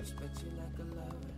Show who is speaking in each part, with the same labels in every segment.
Speaker 1: respect you like a lover.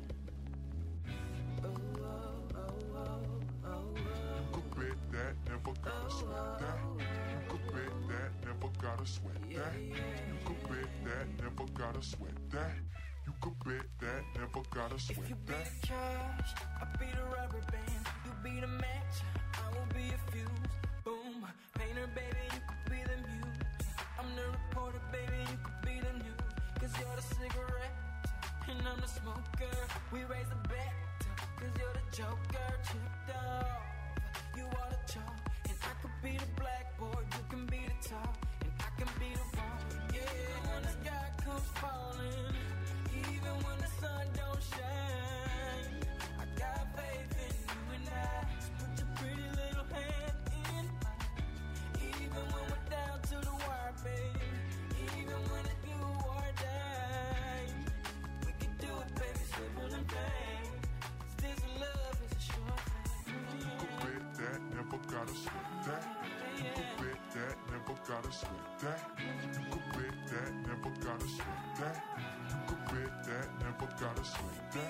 Speaker 1: Oh, oh, oh, oh, oh.
Speaker 2: You could bet that, never gotta sweat that. You could bet that, never gotta sweat that. You could bet that, never gotta sweat that. You could bet that, never gotta sweat that.
Speaker 1: If you be the cash, I'll be the rubber band. You be the match, I will be a fuse. Boom, painter, baby, you could be the muse. I'm the reporter, baby, you could be the news. Cause you're the cigarette, and I'm the smoker. We raise the bet, cause you're the joker. Chipped off, you are the chalk. And I could be the blackboard, you can be the top. And I can be the wrong. Yeah, when the sky comes falling, even when the sun don't shine, I got faith in you and I. So put your pretty little hand in mine. Even when we're down to the wire, baby. Even when it's do or die, we can do it, baby, simple and plain. Cause this love is a short thing.
Speaker 2: You could bet that, never gotta sweat that. You could bet that, never gotta sweat that. You could bet that, never gotta sweat that. You could bet that, never gotta sweat that.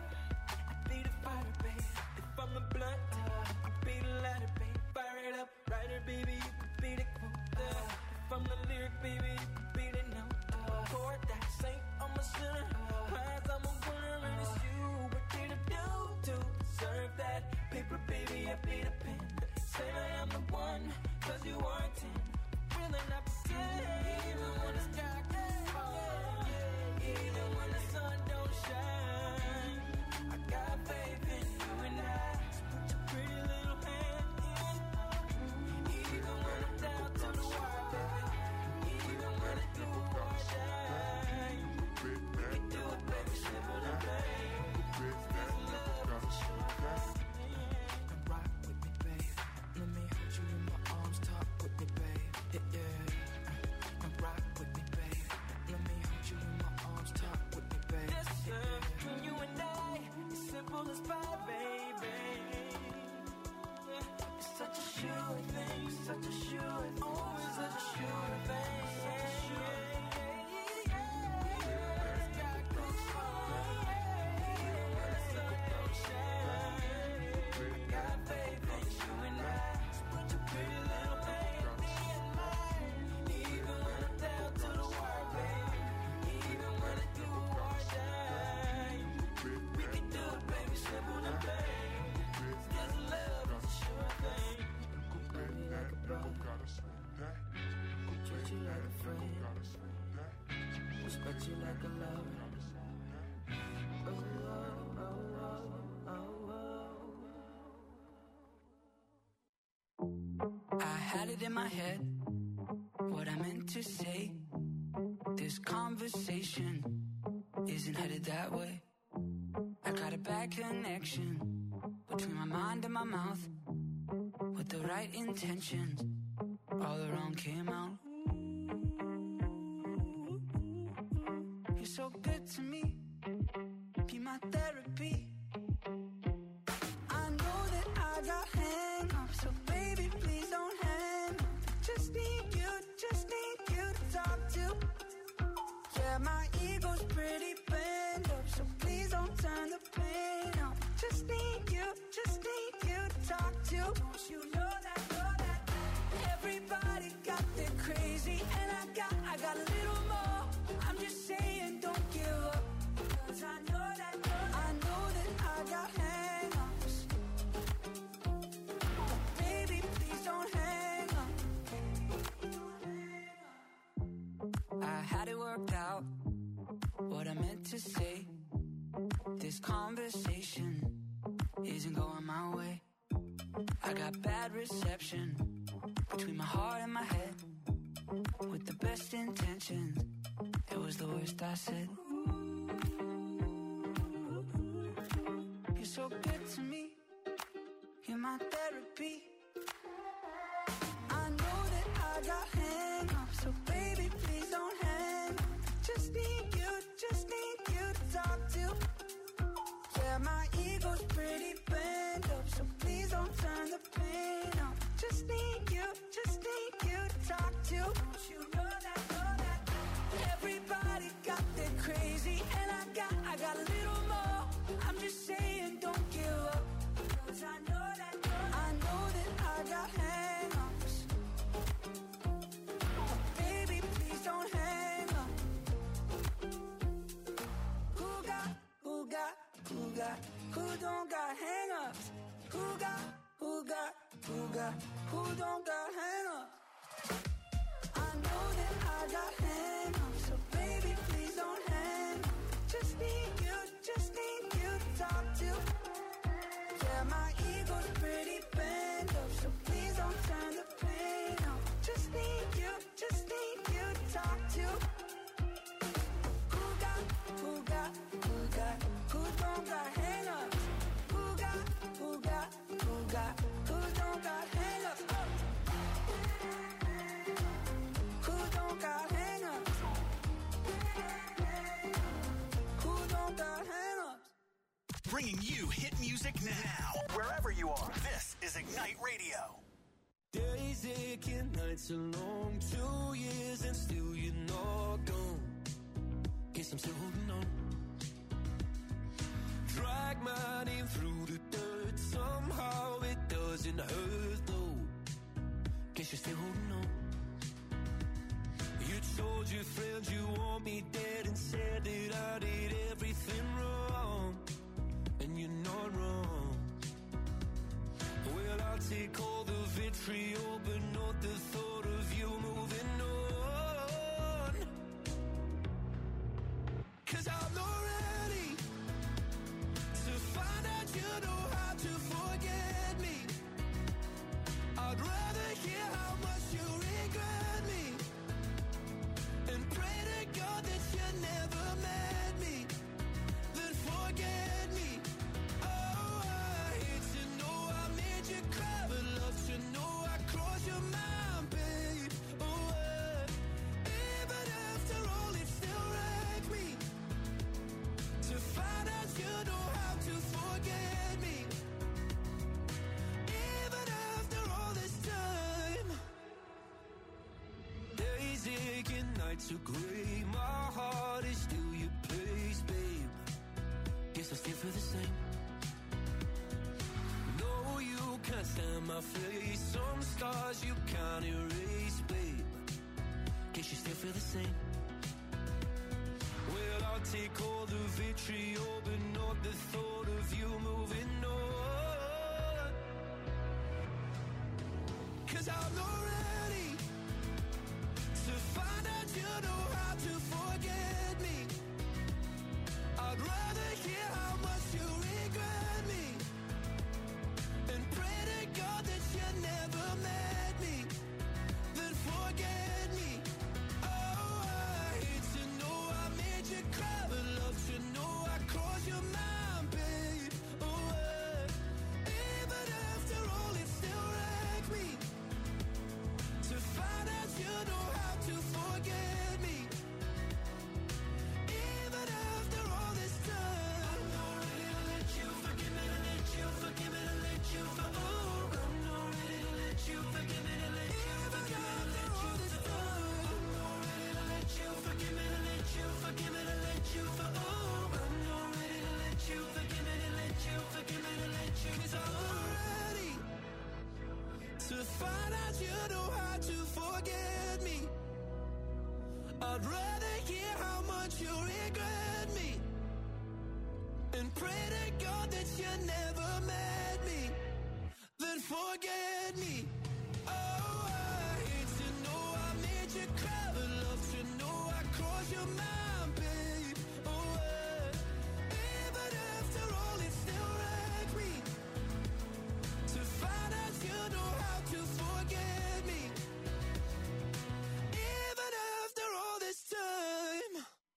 Speaker 1: I be the fighter, baby. If I'm the blunt, I be the lighter, baby. Fire it up, writer, baby. You could be the quote. If I'm the lyric, baby, you could be the note. Chord that saint, I'm a sinner. Prize, I'm a winner, and it's you. What did I do to deserve that? Paper, baby, I be the pen. Say that I'm the one, cause you are a 10. Really not pretend. Even when the sky gets falling, even when the sun don't shine, I got faith in you and I. So put your pretty little hand in mine. Even when I'm down to the wire, baby. Even when it's do or die, we can do it, baby, simple and plain. This love is a short thing. And rock with me, babe. Let me hold you in my arms, talk with me, babe. Yeah, yeah. And rock with me, babe. Let me hold you in my arms, talk with me, babe. Yes, sir. When you and I, it's simple as pie, baby. It's such a sure thing, such a sure thing. Oh, it's such a sure thing. The sky goes falling, even when the sun don't shine. I got faith in you and I. So put your pretty little hand in mine. Even when I'm down to the wire, baby. Even when it's do or die, we can do it, baby, simple and plain. This love is a sure thing. Love me like a brother, treat you like a friend, respect you like a lover. Oh, oh, oh, oh, oh. I had it in my head, what I meant to say. This conversation isn't headed that way. I got a bad connection between my mind and my mouth. With the right intentions, all the wrong came out. You're so good to me, be my therapy. I know that I got hang-ups, so baby, please don't hang up. Just need you to talk to. Yeah, my ego's pretty bent up, so please don't turn the pain up. Just need you to talk to. Don't you know that? Everybody got their crazy, and I got a little more. I'm just saying, don't give up, 'cause I know that I got hang-ups. But baby, please don't hang up. I had it worked out, what I meant to say. This conversation isn't going my way. I got bad reception between my heart and my head. With the best intentions, it was the worst I said. You're so good to me, you're my therapy. I know that I got hang-ups, so baby, please don't hang up. Just need you to talk to. Yeah, my ego's pretty bent up, so please don't turn the pain up. Just need you to talk to. Don't you know that? Everybody got their crazy, and I I got a little more. I'm just saying, don't give up. 'Cause I know that I got hang-ups. But baby, please don't hang up. Who don't got hang-ups? Who don't got hang-ups? I know that I got hang-ups, so baby, please don't hang up. Just need you to talk to. Yeah, my ego's pretty bent up, so please don't turn the pain up. Just need you to talk to. Who don't got hang-ups? Who don't got hang-ups? Oh. Who don't got hang-ups? Who don't got hang-ups?
Speaker 3: Bringing you hit music now, wherever you are. This is Ignite Radio.
Speaker 4: Days aching, nights are long, 2 years and still you're not gone. Guess I'm still holding on. Drag my name through the dirt, somehow it doesn't hurt though. Guess you're still holding on. You told your friends you want me dead and said that I did everything wrong. And you're not wrong. Well, I'll take all the vitriol, but not the thought of you moving on. 'Cause I'm not ready to find out you know how to forget me. I'd rather hear how much you regret me and pray to God that you never met me, then forget me. Oh, I hate to know I made you cry, but love to know I crossed your mind, babe. Oh, even after all, it still wrecked me to find out you know how to forget me. Even after all this time, days aching, nights are gray. My heart is still your place, babe. Guess I still feel the same. No, you can't stand my face. Some scars you can't erase, babe. Guess you still feel the same. Well, I'll take all the vitriol, but not the thought of you moving on. 'Cause I'm not ready to find out you know how to forget me. I'd rather hear how much you regret me and pray to God that you never met me, then forget me. Oh, I hate to know I made you cry, but love to know I crossed your mind, babe. Oh, even after all, it still wrecked me to find out you know how to forget me. Even after all this time, I'm not ready to let you forgive me, to let you forgive me, to let you oh, I'm not ready to let you forgive me, to let you forgive me, to let you I'm not ready to let you forgive me, to let you forgive me, to let you oh, I'm not ready to let you forgive me, to let you forgive me, to let you 'cause I'm not ready to find out you know how to forget me. I'd rather hear how much you regret me and pray to God that you never met me, then forget me. Oh, I hate to know I made you cry, but love to know I crossed your mind, babe. Oh, even after all, it still wrecked me to find out you know how to forget me. Even after all this time.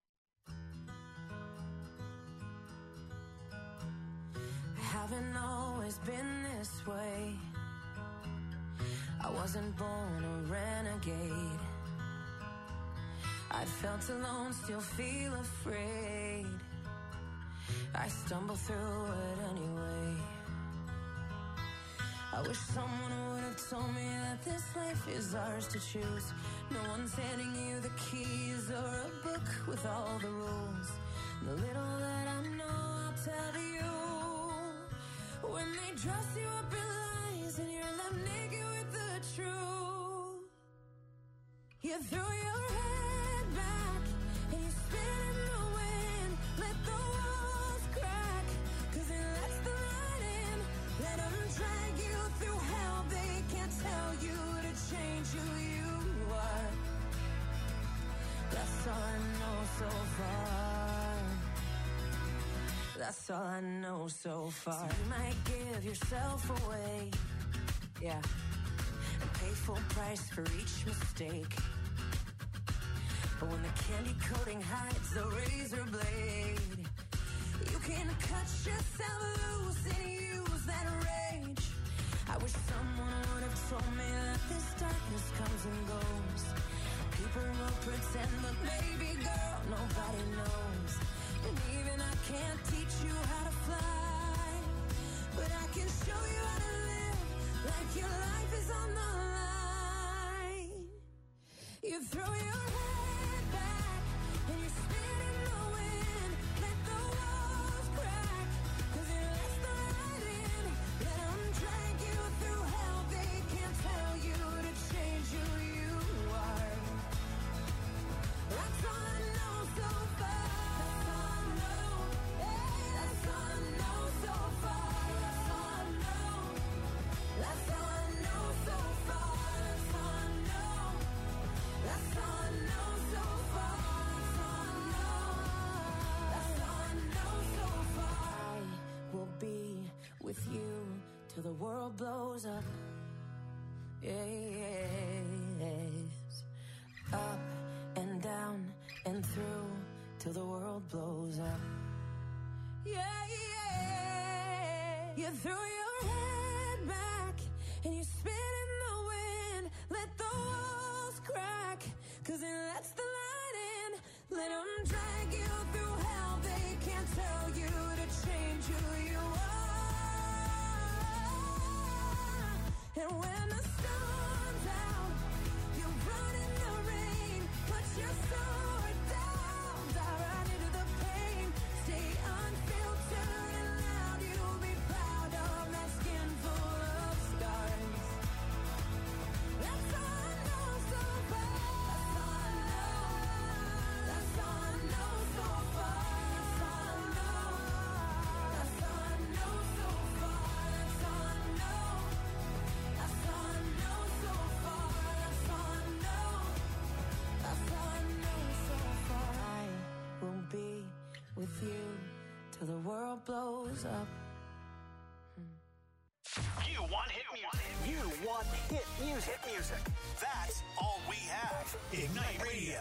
Speaker 1: I haven't always been this way. I wasn't born a renegade. I felt alone, still feel afraid. I stumble through it anyway. I wish someone would have told me that this life is ours to choose. No one's handing you the keys or a book with all the rules. The little that
Speaker 4: dress you up in lies and you're left naked with the truth. You throw your head back and you spin in the wind. Let the walls crack, 'cause it lets the light in. Let them drag you through hell. They can't tell you to change who you are. That's all I know so far. That's all I know so far. So you might give yourself away, yeah, and pay full price for each mistake. But when the candy coating hides the razor blade, you can cut yourself loose and use that rage. I wish someone would have told me that this darkness comes and goes. People will pretend, but baby girl, nobody knows. And even I can't teach you how to fly, but I can show you how to live like your life is on the line. You throw your head back and you spin in the wind. Let the walls crack, 'cause it lets the light in. Let them drag you through hell. They can't tell you to change who you are. That's all I know so far. That's all I know. That's all I know so far. That's all I know. That's all I know so far. That's all I know. That's all I know so far. That's all I know. That's all I know so far. I will be with you till the world blows up. Yes. Up and down and through till the world blows up. Yeah, yeah. You throw your head back and you spin in the wind. Let the walls crack, 'cause it lets the light in. Let them drag you through hell. They can't tell you to change who you are. And when the sun's out, you run in the rain. Put your sword down, dive right into the pain. Stay unfiltered and loud. You'll be proud of that skin full of scars. That's all I know so far. That's all I know. That's all I know so far. That's all I know. That's all I know so far. That's all I know. That's all I know so far. That's all I know. That's all I know so far. I will be with you till the world blows up.
Speaker 3: You want hit music. You want hit music. Hit music. That's all we have. Ignite Radio.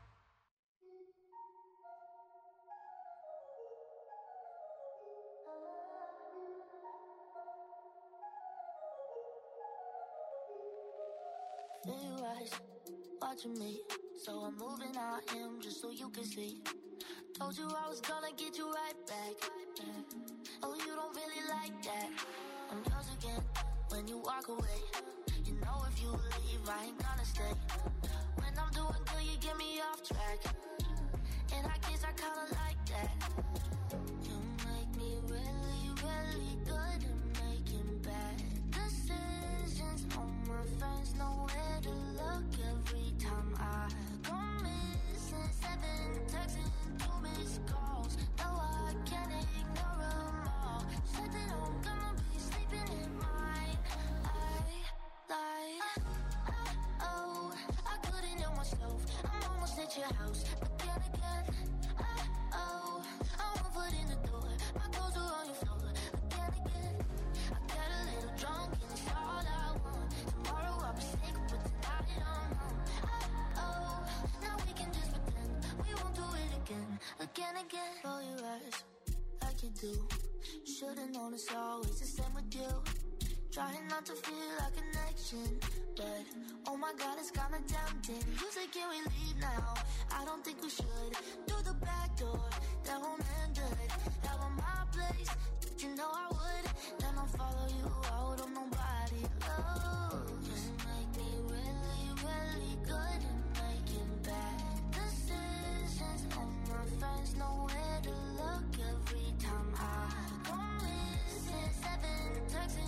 Speaker 5: Feel your eyes watching me, so I'm moving out him just so you can see. Told you I was gonna get you right back. Oh, you don't really like that. I'm yours again when you walk away. You know if you leave, I ain't gonna stay. When I'm doing good, you get me off track. And I guess I kinda like that. You make me really, really good at making bad decisions. All my friends know where to look every time I go missing. 7 texts and 2 missed calls. No, I can't ignore them all. Said that I'm gonna be sleeping in mine. I lied. Oh, I couldn't help myself. I'm almost at your house, but then again, oh, I won't put in the door. My clothes are on your floor. Again, I got a little drunk and it's all I want. Tomorrow I'll be sick, but tonight I'm home. Oh, now we can just pretend we won't do it again. Roll your eyes like you do. Should've known it's always the same with you. Trying not to feel a connection, but oh my God, it's kinda tempting. You say, can we leave now? I don't think we should. Through the back door, that won't end good. That was my place, you know I would. Then I'll follow you out on nobody. Oh, just make me really, really good at making bad decisions. All my friends know where to look every time I go missing. 7 texts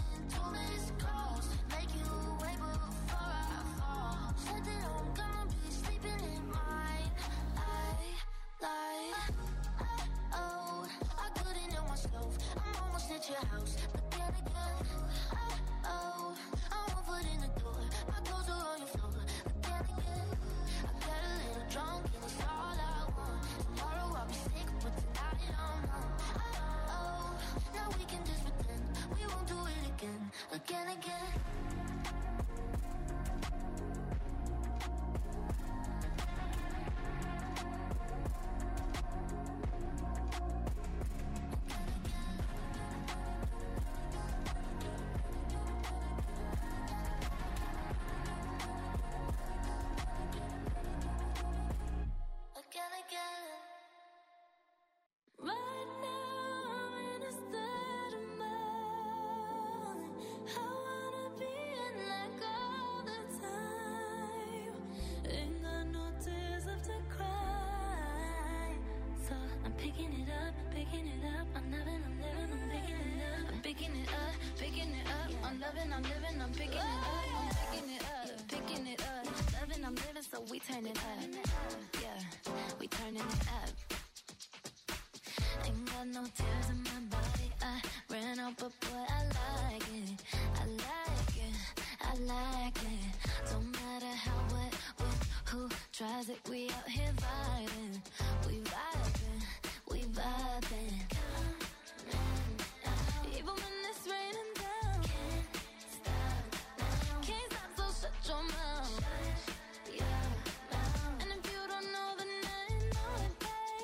Speaker 5: at your house. But then again, oh, I'm 1 foot in the door. My clothes are on your floor. But then again, I got a little drunk and it's all I want. Tomorrow I'll be sick, but tonight I'm on. Oh, now we can just pretend we won't do it again. Again. Right now I'm in a state of mind. I wanna be in like all the time. Ain't got no tears left to cry. So I'm picking it up. I'm loving, I'm picking it up. I'm picking it up. I'm loving, I'm picking it up. I'm picking it up. Loving, I'm living, so we turn it up. Yeah, we turning it up. Ain't got no tears in my body. I ran out, but boy, I like it. Don't matter how, what, when, who tries it. We out here vibing. Even when it's raining down, can't stop, so shut your mouth. And if you don't know, then I know it,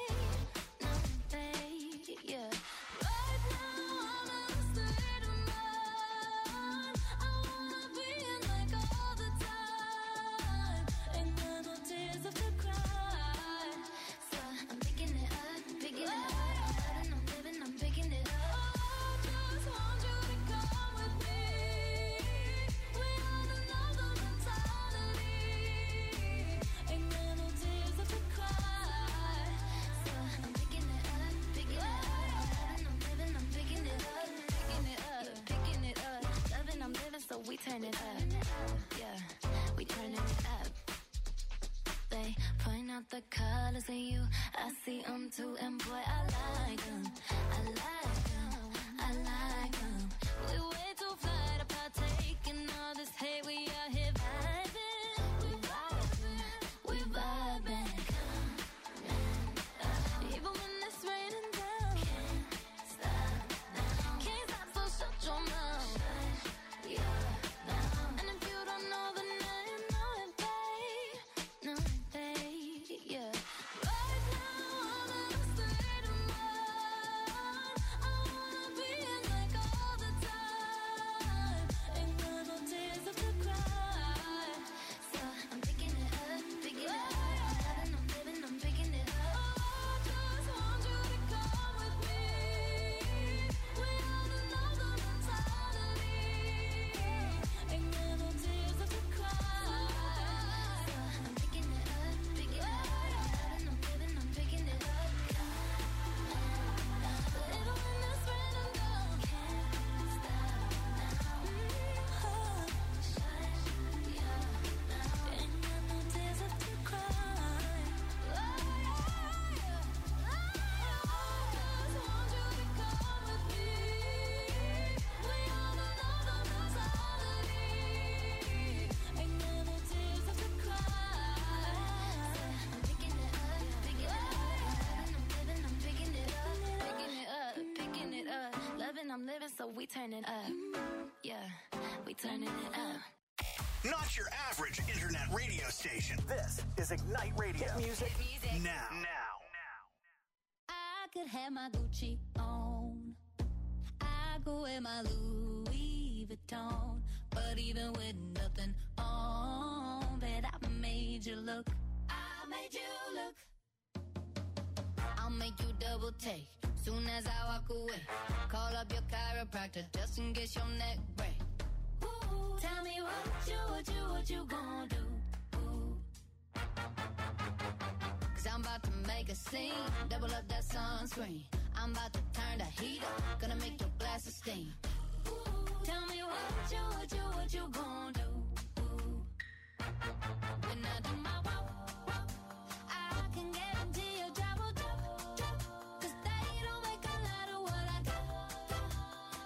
Speaker 5: babe. Yeah. Right now I'm in a state of mind. I wanna be in like all the time. Ain't got no tears left to cry. So I'm picking it up. I'm living, I'm picking it up. I just want you to come with me. We on another mentality. Ain't got no tears left to cry. So I'm picking it up. I'm living, I'm picking it up. Loving, I'm living, so we turn it up. Yeah, we turning it up. They point out the colors in you. I see them too, and boy, I like them. We way too fly to partake in all this hate. We out here vibing. Even when it's raining down, can't stop, so shut your mouth. And if you don't know, then I know it, babe. Yeah. Right now I'm in a state of mind. I wanna be in like all the time. Ain't got no tears left to cry. So I'm picking it up. I'm living, I'm picking it up. I just want you to come with me. We on another mentality. Ain't got no tears left to cry. So I'm picking it up. I'm living, I'm picking it up. Even when it's raining down, can't stop now. Ain't got no tears left to cry. I just want you to come with me. We on another mentality. Ain't got no tears left to cry. I'm picking it up. I'm living, I'm picking it up. Loving, I'm living, so we turn it up. Yeah, we turning it up.
Speaker 3: Not your average internet radio station. This is Ignite Radio. Hit music now.
Speaker 6: I could have my Gucci on. I go wear my Louis Vuitton. But even with nothing on, bet I made you look. I'll make you double take. Soon as I walk away, call up your chiropractor just in case your neck break. Ooh, tell me what you gonna do? Ooh. 'Cause I'm about to make a scene, double up that sunscreen. I'm about to turn the heat up, gonna make your glasses steam. Ooh, tell me what you gonna do? Ooh. When I do my walk, I can guarantee your job will drop. 'Cause they don't make a lot of what I got.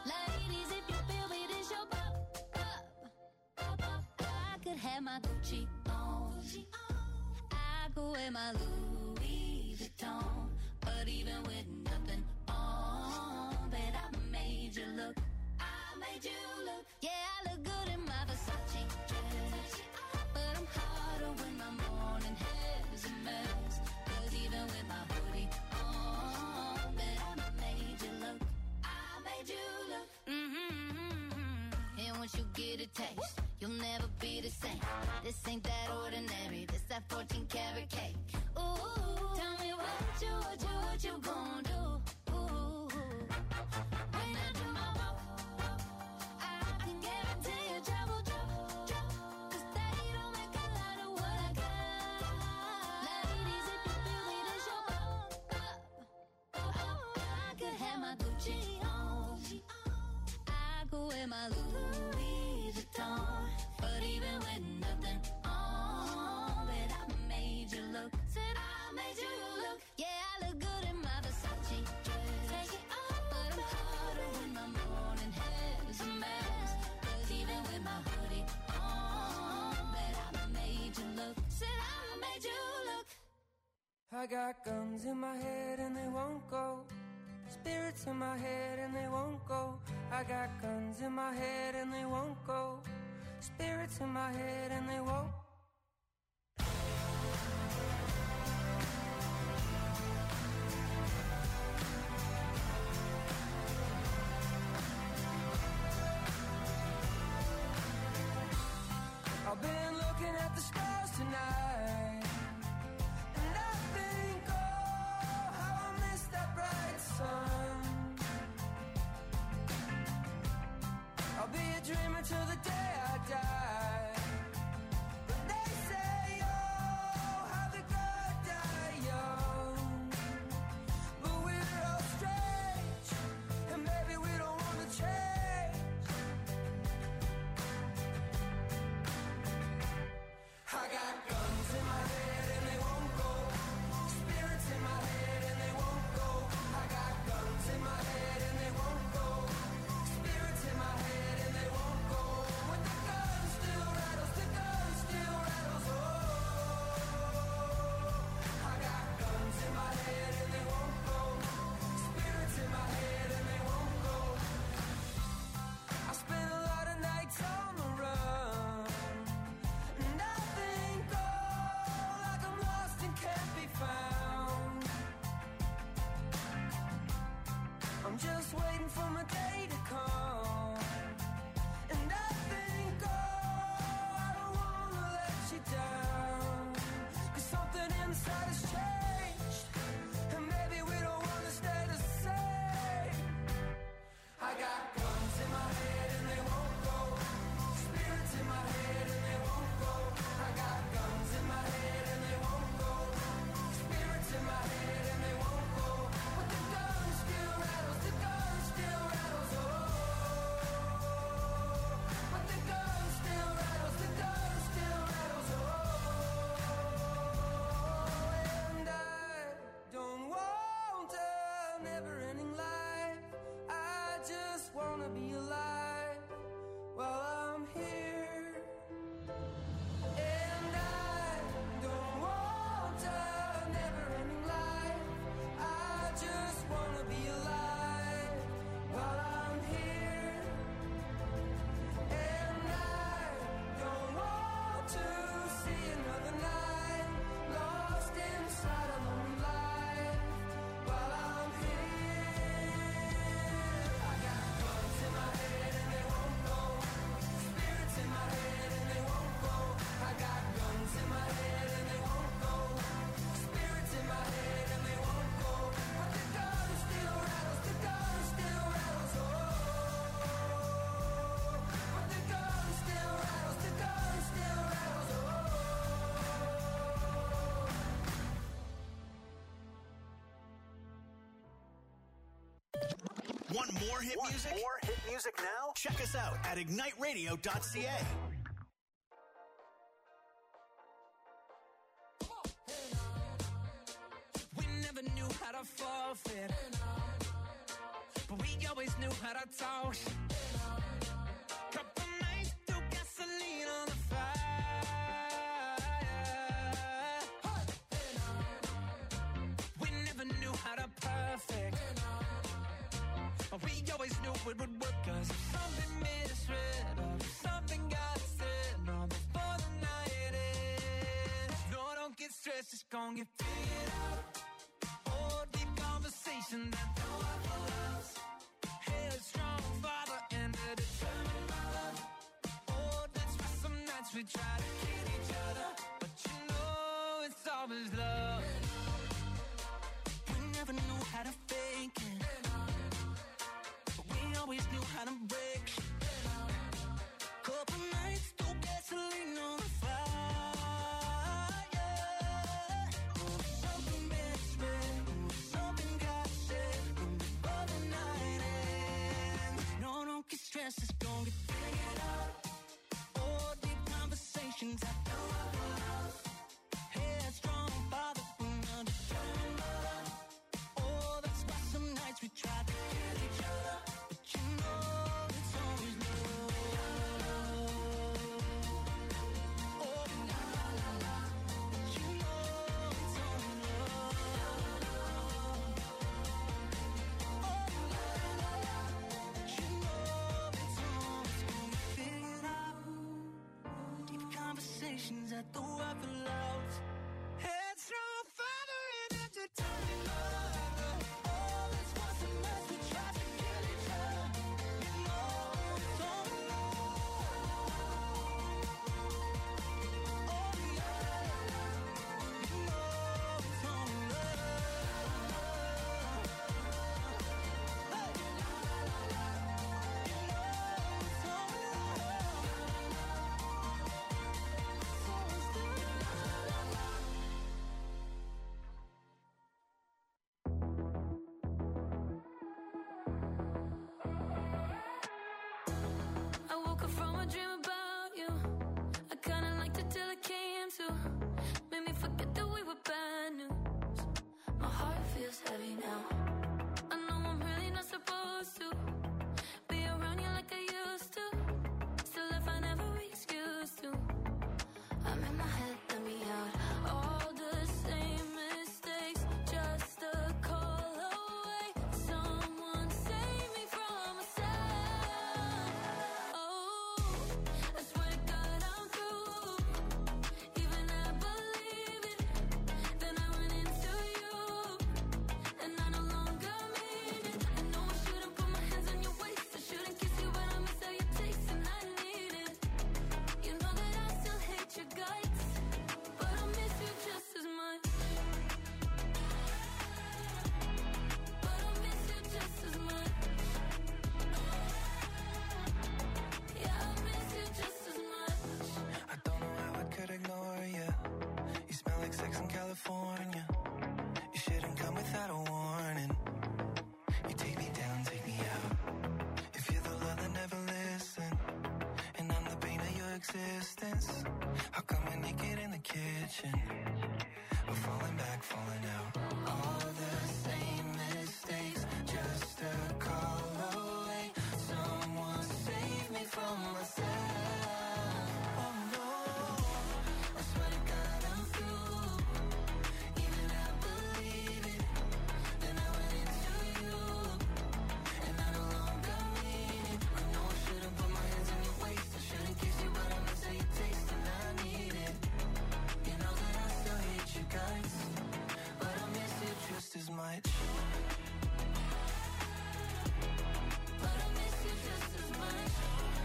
Speaker 6: have my Gucci on. I could wear my Louis Vuitton. But even with nothing on, bet I made you look. I made you look. Yeah, I look good in my Versace dress. But I'm hotter when my morning hair's a mess. 'Cause even with my hoodie on, bet I made you look. I made you look. And once you get a taste, you'll never be the same. This ain't that ordinary. This that 14 karat cake. Ooh, tell me what you gon' do? Ooh, when I do my walk, I can guarantee you trouble, drop. 'Cause they don't make a lot of what I got. Ladies, if you feel me, this your I could have my Gucci on. I could wear my Louis Vuitton. But even with nothing on, bet I made you look. Said I made you look. Yeah, I look good in my Versace dress. Take it off, but I'm hotter when my morning hair's a mess. 'Cause even with my hoodie on, bet I made you look. Said I made you look.
Speaker 4: I got guns in my head and they won't go. Spirits in my head and they won't go. I got guns in my head and they won't go. Spirits in my head and they won't. I've been looking at the stars tonight, and I think, oh, how I miss that bright sun. I'll be a dreamer till the day I die. But they say, oh, how the good die young. But we're all strange, and maybe we don't want to change. I got guns in my head and they won't go. Spirits in my head and they won't go. I got guns in my head and they won't go. Spirits in my head and they won't go. When the gun still rattles, the gun still rattles. Oh, I got guns in my head and they won't go. Spirits in my head and they won't go. I spent a lot of nights on the run, and I think, oh, like I'm lost and can't be found. I'm just waiting for my day to come. And I think, oh, I don't wanna let you down. 'Cause something inside has changed, and maybe we don't wanna stay the same. I got guns in my head and they won't go. Spirits in my head and they won't go. I got guns in my head and they won't go. Spirits in my head and they won't go. But the gun still rattles, the gun still rattles. Oh, but the gun still rattles, the gun still rattles. Oh, and I don't want a never-ending life. I just wanna be alive while I'm here. And I don't want a never-ending life. I just wanna be alive while I'm here. And I don't want to see another night lost inside a lonely life while I'm here. I got guns in my head and they won't go. Spirits in my head and they won't go. I got guns in my head and they won't go. Spirits in my head and they won't go. But the gun still rattles, the gun still rattles. Oh, but the gun still rattles, the gun still rattles. Oh.
Speaker 3: Want more hit music?
Speaker 7: More hit music now?
Speaker 3: Check us out at igniteradio.ca.
Speaker 4: We never knew how to forfeit, but we always knew how to talk. Couple nights threw gasoline on the fire.
Speaker 1: it would work. 'Cause if something made us red, or if something got us there, no, before the night ends. No, don't get stressed, just gon' get figured out. Oh, deep conversation that throw up the house. Headstrong father and a determined mother. Oh, that's why some nights we try to kill each other, but you know it's always love. We never knew how to fake it, but we always knew how to break shit. Couple nights, throw gasoline on the fire. Something made red, something got said before the night ends. No, don't get stressed, it's gonna get figured out. Oh, deep conversations after our house. Headstrong father, another determined mother. Oh, that's why some nights we try to kill each other, but you know it's always love. Oh, la la la la, but you know it's always love. Oh, la la la la, but you know it's always gonna be figured out. Deep conversations at the Waffle House. Headstrong father and a determined mother. Oh, that's why some nights we try to kill each other. You know it's always love. Oh, la la la la, you know it's always love. Hey, la la la la, you know it's always
Speaker 7: I woke up from a dream about you. I kinda liked it till it came to. Made me forget that we were bad news. My heart feels heavy now. I know I'm really not supposed to be around you like I used to. Still I find every excuse to. I'm in my head, let me out. All the same mistakes, just a call away. Someone save me from myself. Oh, I swear to God I'm through. Even I believe it. Then I went into you, and I no longer mean it. I know I shouldn't put my hands on your waist. I shouldn't kiss you, but I miss how you taste, and I need it. You know that I still hate your guts, but I miss you just as much. But I miss you just as much. Yeah, I miss you just as much.
Speaker 1: I don't know how I could ignore you. You smell like sex in California. You shouldn't come without a warning. You take me down, take me out. If you're the love that never listened, and I'm the pain of your existence, how come we're naked in the kitchen? We're falling back, falling out. All the same mistakes, just a call away. Someone save me from myself. Oh no, I swear to God I'm through. Even I believe it. Then I went into you, and I no longer mean it. I know I shouldn't put my hands on your waist. I shouldn't kiss you, but I miss how you taste, and I need it. You know that I still hate you guys, but I miss you just as much. But I miss you just as much.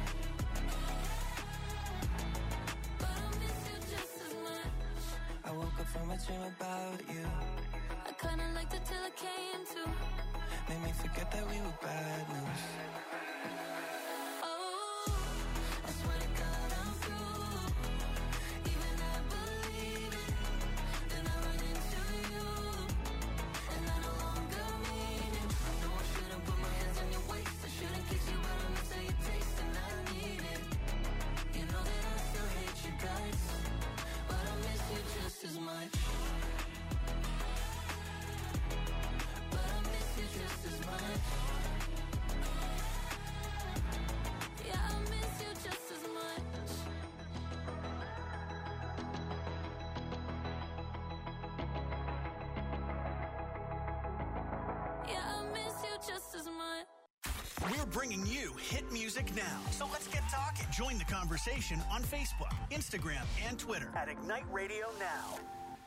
Speaker 1: But I miss you just as much. I woke up from a dream about you.
Speaker 7: I kinda liked it till it came to.
Speaker 1: Made me forget that we were bad news.
Speaker 7: Oh, I swear to God I'm through. Even I believe it. Then I went into you, and I no longer mean it. I know I shouldn't put my hands on your waist. I shouldn't kiss you, but I miss how you taste, and I need it. You know that I still hate you guys, but I miss you just as much. But I miss you just as much. Yeah, I miss you just as much. Yeah, I miss you just as much.
Speaker 3: We're bringing you hit music now. So let's get talking. Join the conversation on Facebook, Instagram, and Twitter at Ignite Radio Now.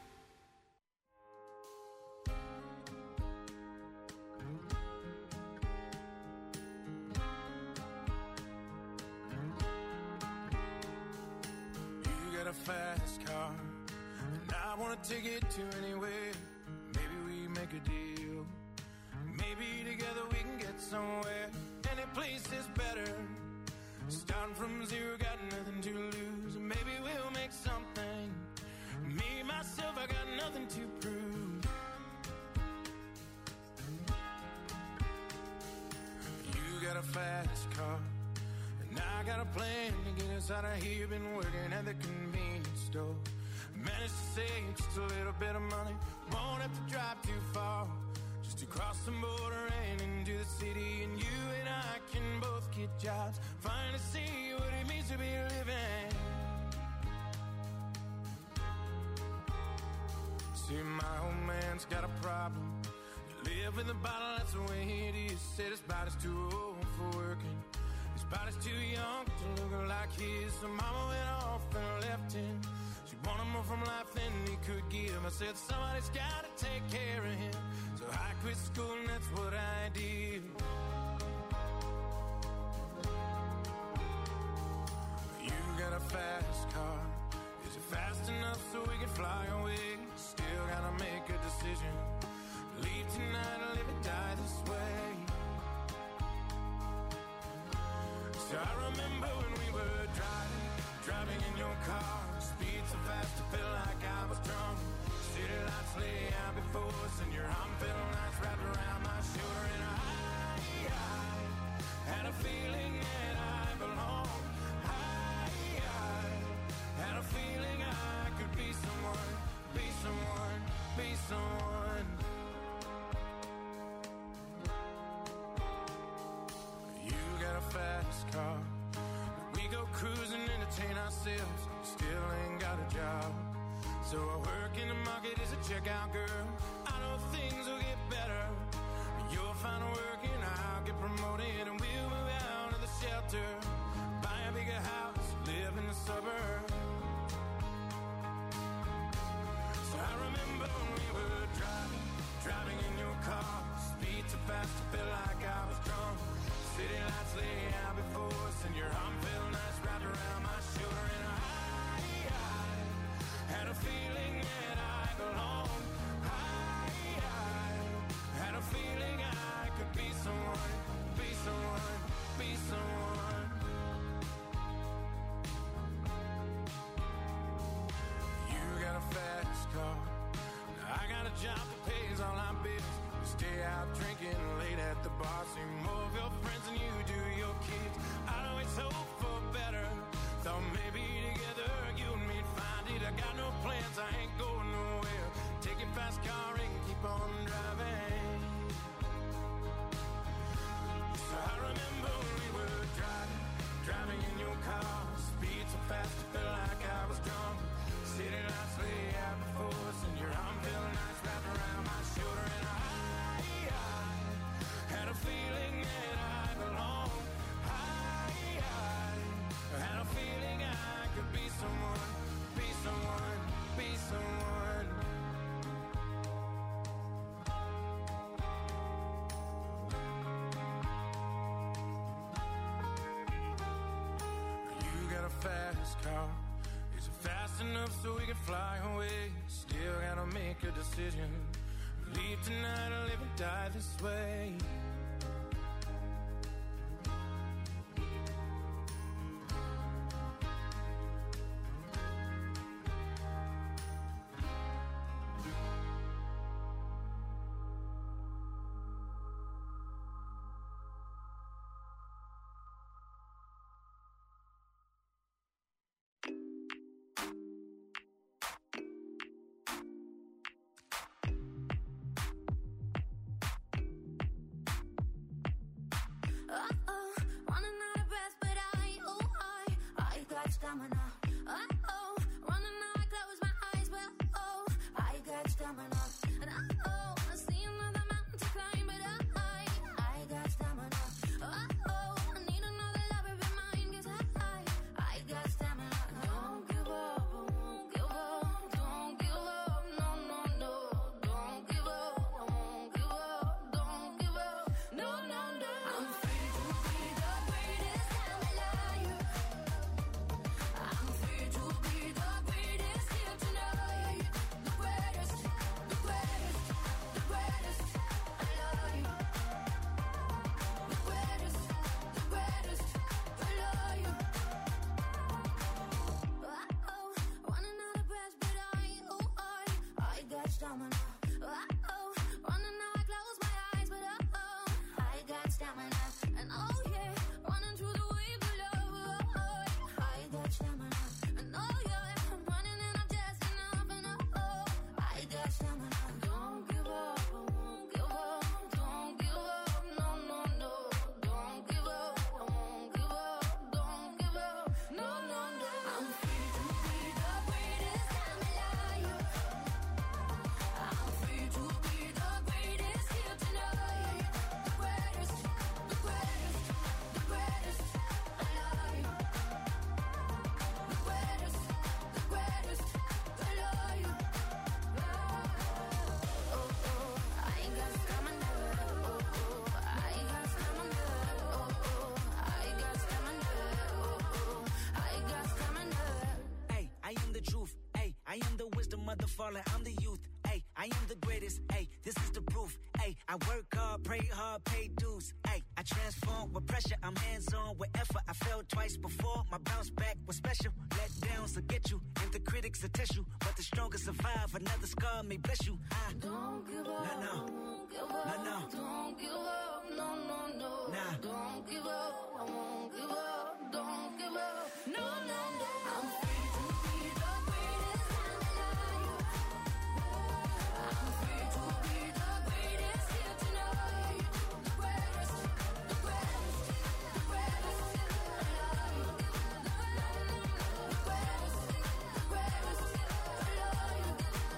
Speaker 8: You got a fast car, and I want to take it to anywhere. Maybe we make a deal. Maybe together we can get somewhere. Any place is better. Starting from zero, got nothing to lose. Maybe we'll make something. Me, myself, I got nothing to prove. You got a fast car, and I got a plan to get us out of here. Been working at the convenience store. Managed to save just a little bit of money. Won't have to drive too far. Just to cross the border and into the city. And you and I can both get jobs. Finally see what it means to be living. See, my old man's got a problem. You live in the bottle, that's the way it is. Said his body's too old for working. His body's too young to look like his. So mama went off and left him. She wanted more from life than he could give. I said somebody's gotta take care of him. So I quit school and that's what I did. You got a fast car. Is it fast enough so we can fly away? Still gotta make a decision. Leave tonight or live or die this way. So I remember when we were driving in your car. Speed so fast I felt like I was drunk. City lights lay out before us, and your arm felt nice wrapped around my shoulder. And I had a feeling that I belonged. I had a feeling I could be someone, be someone, be someone. You got a fast car. We go cruising, entertain ourselves. Still ain't got a job. So I work in the market as a checkout girl. I know things will get better. You'll find work and I'll get promoted. And we'll move out of the shelter. Buy a bigger house, live in the suburbs. So I remember when we were driving in your car. Speed so fast I felt like I was drunk. City lights lay out before us, and your arm felt nice wrapped around my shoulder. And I had a feeling that I belonged. I had a feeling I could be someone, be someone, be someone. You got a fast car. I got a job that pays all our bills. We stay out drinking late at the bar. See more of your friends than you do your kids. I always hope for better. Thought maybe together you and me'd find it. I got no plans, I ain't going nowhere. Take your fast car and keep on driving. So I remember when we were driving in your car. Speed so fast I felt like I was drunk. City lights lay out before us, and your arm felt nice wrapped around my shoulder. And I had a feeling that I belonged. I had a feeling I could be someone, be someone, be someone. You got a fast car. Is it fast enough so we can fly away? Still gotta make a decision. Leave tonight or live or die this way.
Speaker 5: I got stamina. got stamina. Oh, running now I close my eyes, but I got stamina. And oh yeah, running through the waves of love. I got stamina. And oh yeah, I'm running and I'm just enough. And I got stamina. Don't give up, I won't give up. Don't give up, no, no, no. Don't give up, I won't give up. Don't give up, no, no, no. I'm free to be the greatest time in life. I'm free to be the greatest here tonight. The greatest, the greatest, the greatest alive. The greatest, the greatest alive. Oh, oh, I ain't got stamina. Oh, oh, I ain't got stamina. Oh, oh, I got stamina. Oh, oh, I got stamina.
Speaker 1: Hey, I am the truth. Hey, I am the wisdom of the fallen. I'm the youth. Hey, I am the greatest. Hey, this is the proof. Hey, I work hard, pray hard, pay dues. Hey, I transform with pressure. I'm hands-on with effort. I failed twice before. My bounce back was special. Let downs will get you, and the critics will test you. But the strongest survive. Another scar may bless you.
Speaker 5: Don't give up.
Speaker 1: No, no.
Speaker 5: Won't give up.
Speaker 1: No, no.
Speaker 5: Don't give up. No, no, no.
Speaker 1: Nah.
Speaker 5: Don't give up. I won't give up. Don't give up. No, no, no. I'm free to be the greatest time alive. I'm free to be the greatest here tonight. The greatest, the greatest, the greatest alive. The greatest, the greatest alive.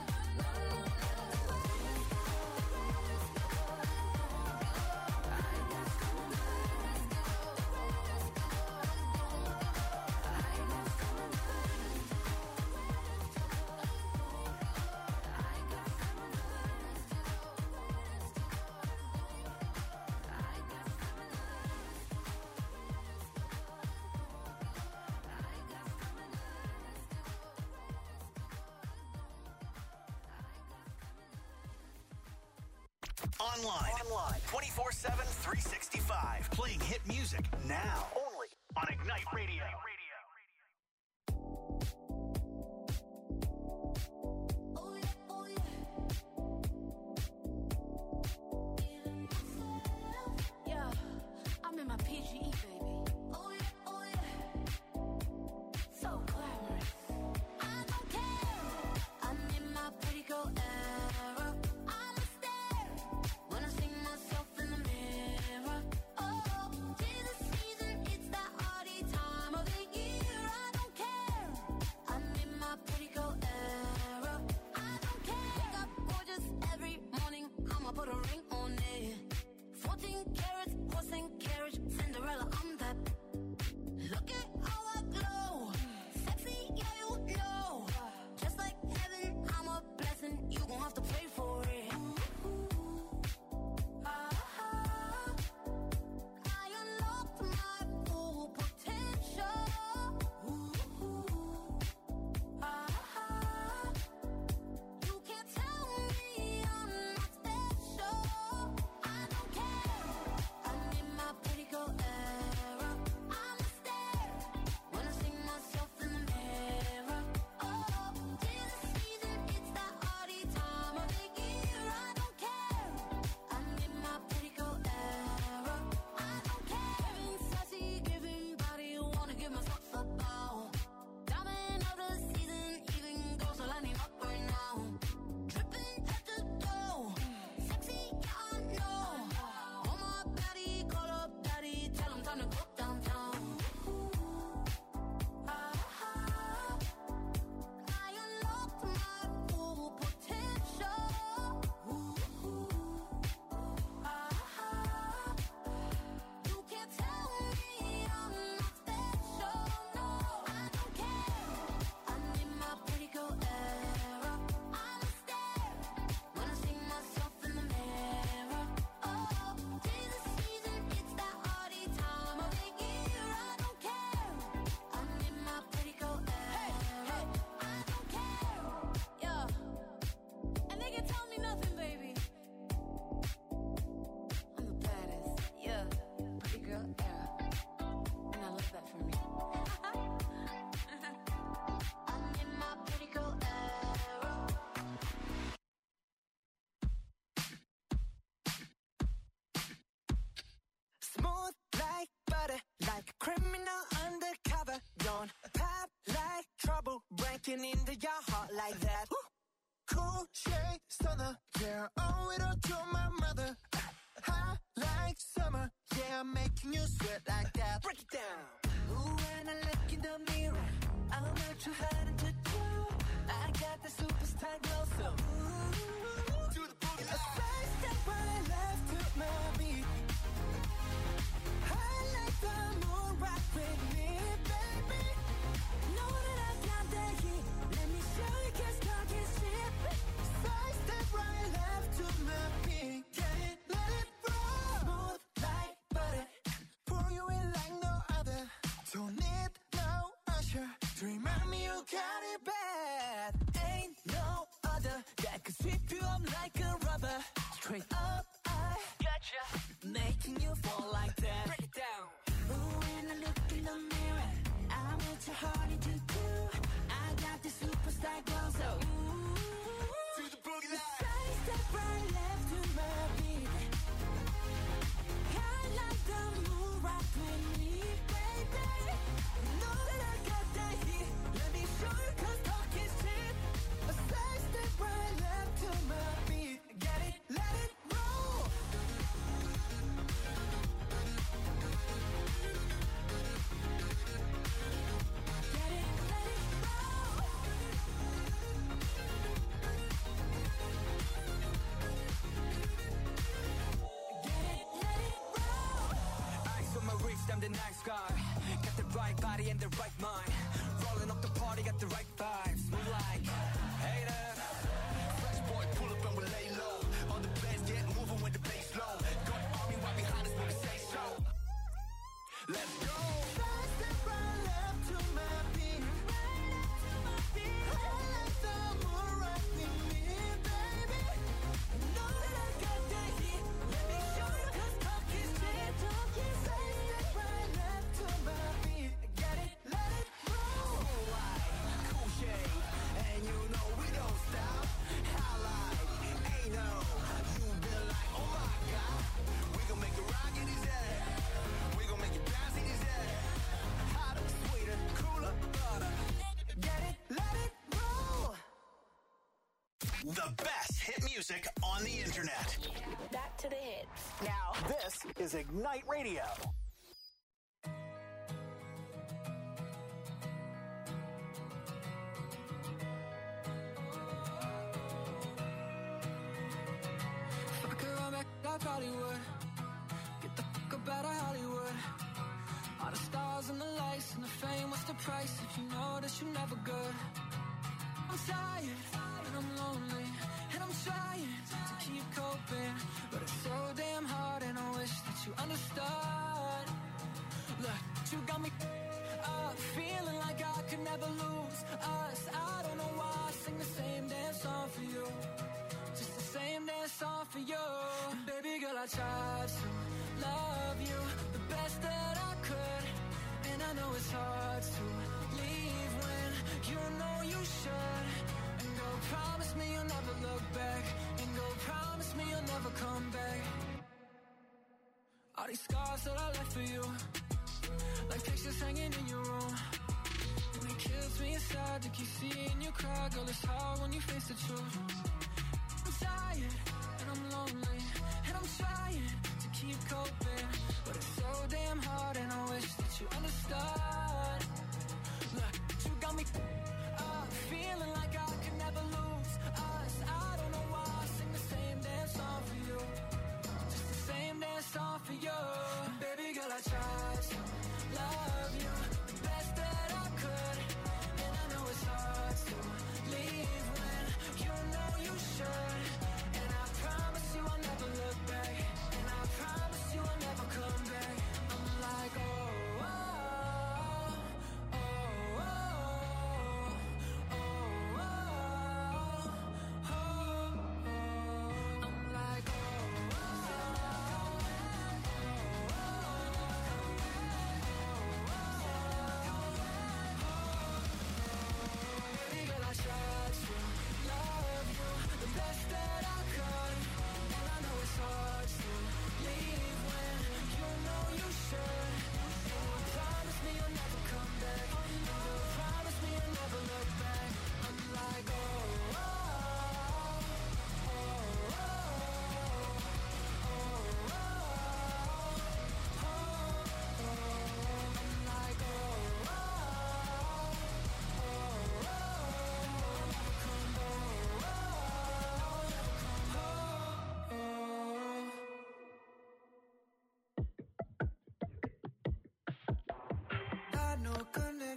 Speaker 3: Online. 24/7, 365. Playing hit music now. Only on Ignite Radio.
Speaker 5: Oh yeah, oh yeah. Yeah, I'm in my PGE, baby. Oh yeah, oh yeah. So glamorous. I don't care. I'm in my pretty girl era. I'm a star when I see myself in the mirror. Oh, 'tis the season.
Speaker 4: butter, like a criminal undercover. Don't pop like trouble, breaking into your heart like that.
Speaker 9: Cool shade stunner, yeah, owe it all to my mother. Hot like summer, yeah, I'm making you sweat like that.
Speaker 4: Break it down. Ooh, when I look in the mirror, I'm not too hard to do. I got the superstar glow, so ooh,
Speaker 9: Do the boogie
Speaker 4: a side step right left to my beat. I like the moon rock with me, baby. Know that I got the heat. Let me show you, 'cause talk is cheap.
Speaker 9: Side step right left to my beat. Get it, let it roll.
Speaker 4: Smooth like butter.
Speaker 9: Pour you in like no other. Don't need no usher to remind me you got it
Speaker 4: Bad. Ain't no other that could sweep you up like a rubber. Straight up, I gotcha. Making you fall like that. Break it down. Ooh, when I look in the mirror, I'm what your heart to do. I got the superstar glow, so ooh.
Speaker 9: Do the boogie line.
Speaker 4: Side step right left to my beat. I like the moon rock with me, baby. Know that I got that heat. Let me show you, 'cause talk is cheap.
Speaker 9: A side step right left to my beat. Get it, let it roll.
Speaker 4: Get it, let it roll. Get it, let it roll.
Speaker 10: Eyes on my wrist, I'm the nice guy. Got the right body and the right mind. Rolling up the party, got the right vibes. Move like haters. Fresh boy, pull up and we lay low. On the bass, get moving with the bass low. Got army right behind us when we say so. Let's go.
Speaker 9: Side step right left to my beat. I like the moon rock with me, baby.
Speaker 4: Know that I got that heat. Let me show you, 'cause talk is cheap.
Speaker 9: Side step right left to my beat. Get it, let it roll.
Speaker 10: Cool light, cool shade, and you know we don't stop. Highlight, ain't no, you been like, oh my god. We gon' make it rock in his head. We gon' make it bounce in his head. Hotter, sweeter, cooler, butter.
Speaker 9: Get it, let it roll.
Speaker 3: The best hit music on the internet.
Speaker 11: Back to the hits.
Speaker 3: Now, this is Ignite Radio.
Speaker 10: If I could run back, I probably would. Get the fuck up out of Hollywood. All the stars and the lights and the fame, what's the price if you know that you're never good? I'm tired and I'm lonely and I'm trying to keep coping, but it's so damn hard and I wish that you understood. Look, you got me up, feeling like I could never lose us. I don't know why I sing the same damn song for you, just the same damn song for you. And baby girl, I tried to love you the best that I could, and I know it's hard to leave when you know you should. And go promise me you'll never look back, and go promise me you'll never come back. All these scars that I left for you, like pictures hanging in your room, and it kills me inside to keep seeing you cry. Girl, it's hard when you face the truth. I'm tired and I'm lonely and I'm trying to keep coping, but it's so damn hard and I wish that you understood. Look, you got me up, feeling like I could never lose us. I don't know why I sing the same damn song for you, just the same damn song for you. And baby girl, I tried to love you the best that I could, and I know it's hard to leave when you know you should. And I promise you I'll never look back, and I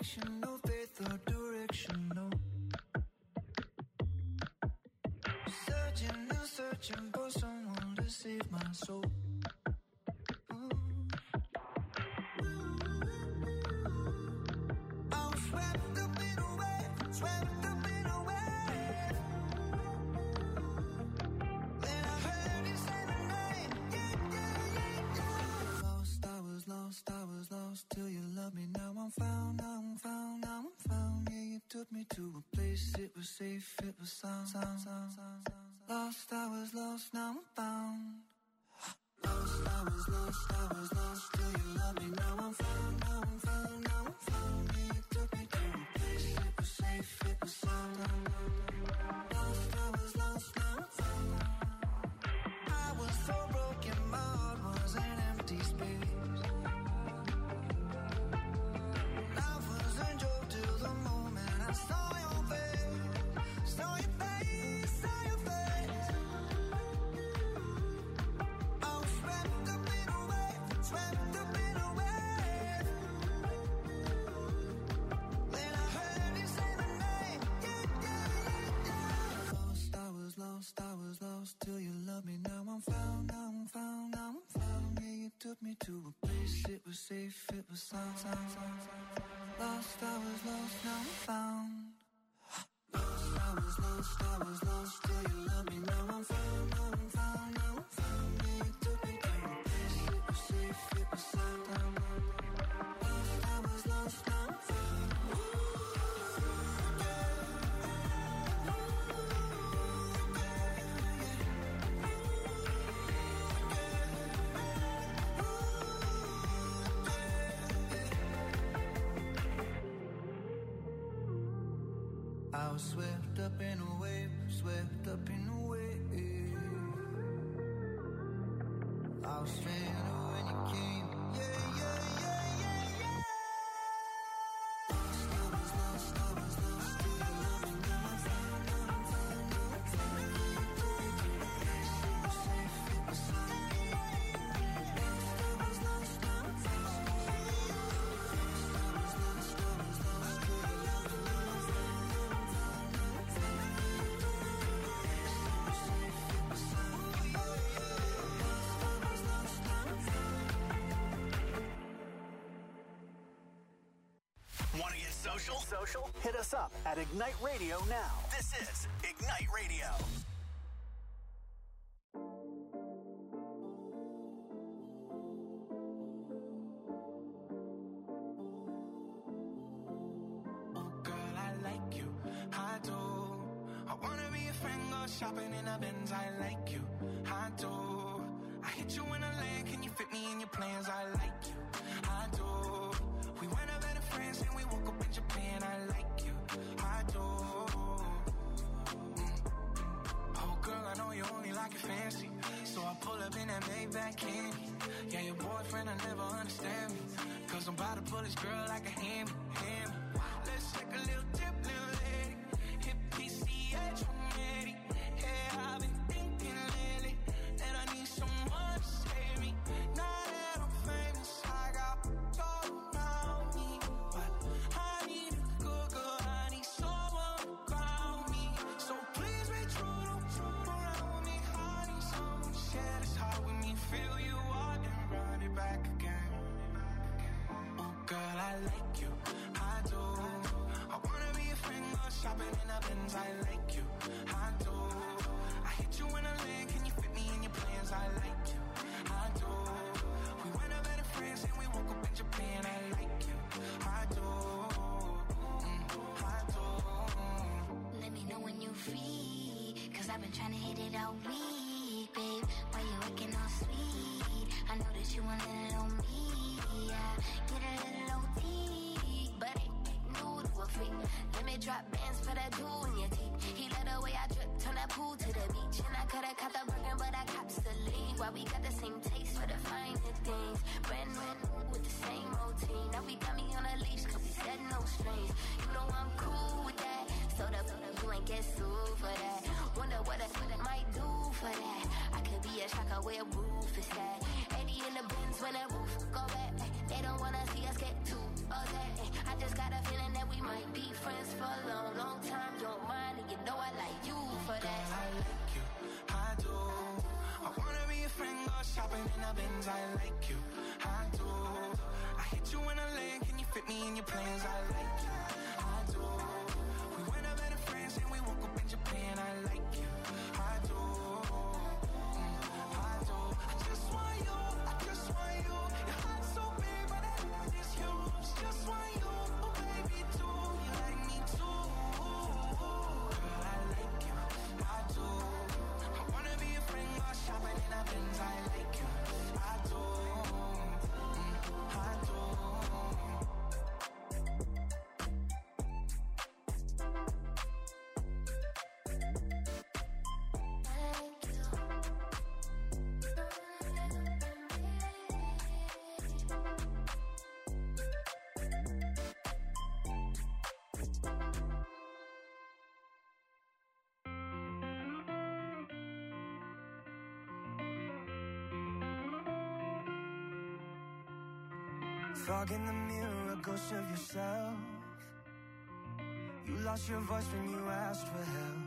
Speaker 9: explanation, no faith or direction, no. Searching and searching for someone to save my soul. I'm swept up in a wave, swept up in a wave. Then I heard you say my name, yeah. Lost, I was lost, I was lost till you loved me. Now I'm found, now I'm found, now I'm found. Yeah, you took me to a place, it was safe, it was sound. Lost, I was lost, now I'm found. Lost, I was lost, I was lost till you loved me. Now I'm found, now I'm found, now I'm found. Yeah, you took me to a place, it was safe, it was sound. Lost, I was lost, now I'm found. I was so broken, my heart was an empty space. Life was a joke till the moment I saw your face, saw your face, saw your face. I was swept up in a wave, swept up in a wave. Then I heard you say my name, yeah. Lost, I was lost, I was lost till you loved me. Now I'm found, now I'm found, now I'm found. Yeah, you took me to a place, it was safe, it was sound. Lost, I was lost, now I'm found. Lost, I was lost, I was lost till you loved me. Now I'm found, now I'm found, now I'm found. Yeah, you took me to a place, it was safe, it was sound. Lost, I was lost, now I'm found. I was swept up in a wave, swept up in a wave. I was stranded when you came, yeah, yeah, yeah, yeah, yeah. Lost, I was lost, I was lost till you loved me. Now I'm found, now I'm found, now I'm found. Yeah, you took me to a place, it was safe, it was sound. Lost, I was lost, now I'm found. Lost, I was lost, I was lost till you loved me. Now I'm found.
Speaker 3: Want to get social? Hit us up at Ignite Radio now. This is Ignite Radio.
Speaker 8: Oh, girl, I like you. I do. I wanna be a friend, go shopping in a Benz. I like you. I do. I hit you in a lane. Can you fit me in your plans? I like you. I do. We went up better friends and we woke up in Japan. I like you. I do. Oh, girl, I know you only like it fancy. So I pull up in that Maybach candy. Yeah, your boyfriend, I never understand me. Cause I'm about to pull this girl like a hammy. Let's take a little dip, little lady. Hit PCH from Eddie. Yeah, I've been thinking lately that I need someone to save me. Now that I'm famous, I got all around me. But I need a good girl, I need someone to ground me. So please be true, don't troll around with me. I need someone to share this heart with me. Feel you out and run it back again. Oh, girl, I like you, I do. I wanna be a friend, go shopping in a Benz. I like you, I do. I hit you in a lane, can you fit me in your plans? I like you, I do. We went up better friends and we woke up in Japan. I like you, I do. I do.
Speaker 5: Let me know when you free, cause I've been trying to hit it all week, babe. Why you acting all sweet? I know that you want a little me, yeah. Get a little OT, but ain't new to a freak. Let me drop bands for that jewel in your teeth. He let the way I drip, turn that pool to the beach. And I could've caught the Birkin, but I cops the lead. Why we got the same taste for the finer things. Brand new with the same routine. Now we got me on a leash, cause we said no strings. You know I'm cool with that. So you ain't get sued for that. Wonder what I might do for that. I could be a shocker where roof is at. 80 in the bins when that roof go back. They don't wanna see us get too upset. I just got a feeling
Speaker 12: shopping in a Benz, I like you, I do. I hit you in a land, can you fit me in your plans? I like you, I do. We went up in France and we woke up in Japan, I like you, I do. I do. I just want you, I just want you. Your heart's so big, but I want is yours. Just want you, oh baby, too. You like me too. Girl, I like you, I do. I wanna be a friend, go shopping in a Benz, I like you, I do. I do.
Speaker 9: Fog in the mirror, a ghost of yourself. You lost your voice when you asked for help.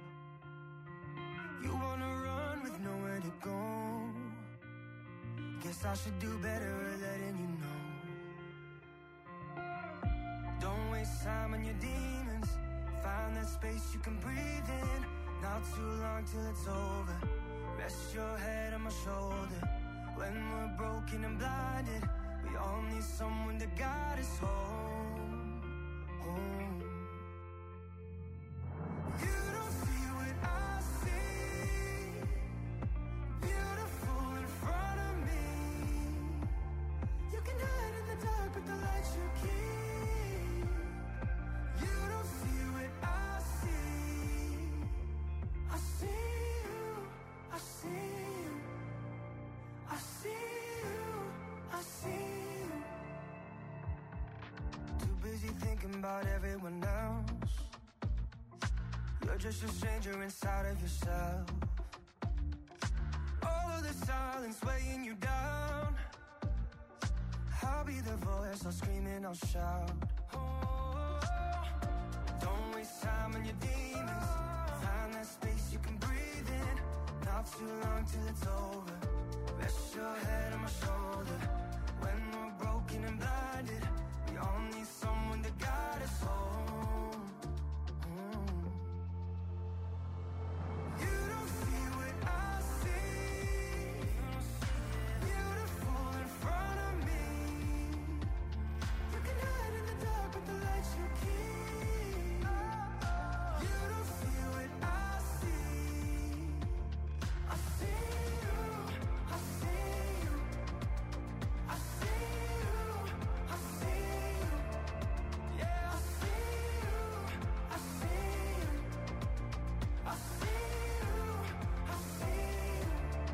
Speaker 9: You wanna run with nowhere to go. Guess I should do better at letting you know. Don't waste time on your demons. Find that space you can breathe in. Not too long till it's over. Rest your head on my shoulder. When we're broken and blinded, we all need someone to guide us home, home. You don't see what I see. Beautiful in front of me. You can hide in the dark, but the light you keep. You don't see what I see. I see you, I see you, I see you, I see you. Too busy thinking about everyone else. You're just a stranger inside of yourself. All of the silence weighing you down. I'll be the voice, I'll scream and I'll shout. Oh, don't waste time on your demons. Find that space you can breathe in. Not too long till it's over. Rest your head on my shoulder. When we're broken and blinded, we all need someone to guide us home. You don't see what I see. Beautiful in front of me. You can hide in the dark, but the light you keep. You don't see what I see. I see you, I see you, I see you, I see you. Yeah, I see you, I see you, I see you, I see you.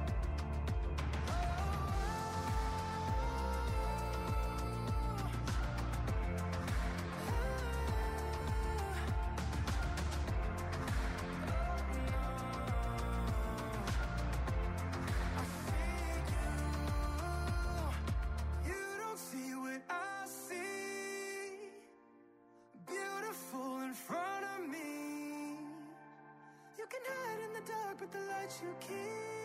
Speaker 9: You don't see what I see. Beautiful in front of me. You can hide in the dark, but the light you keep.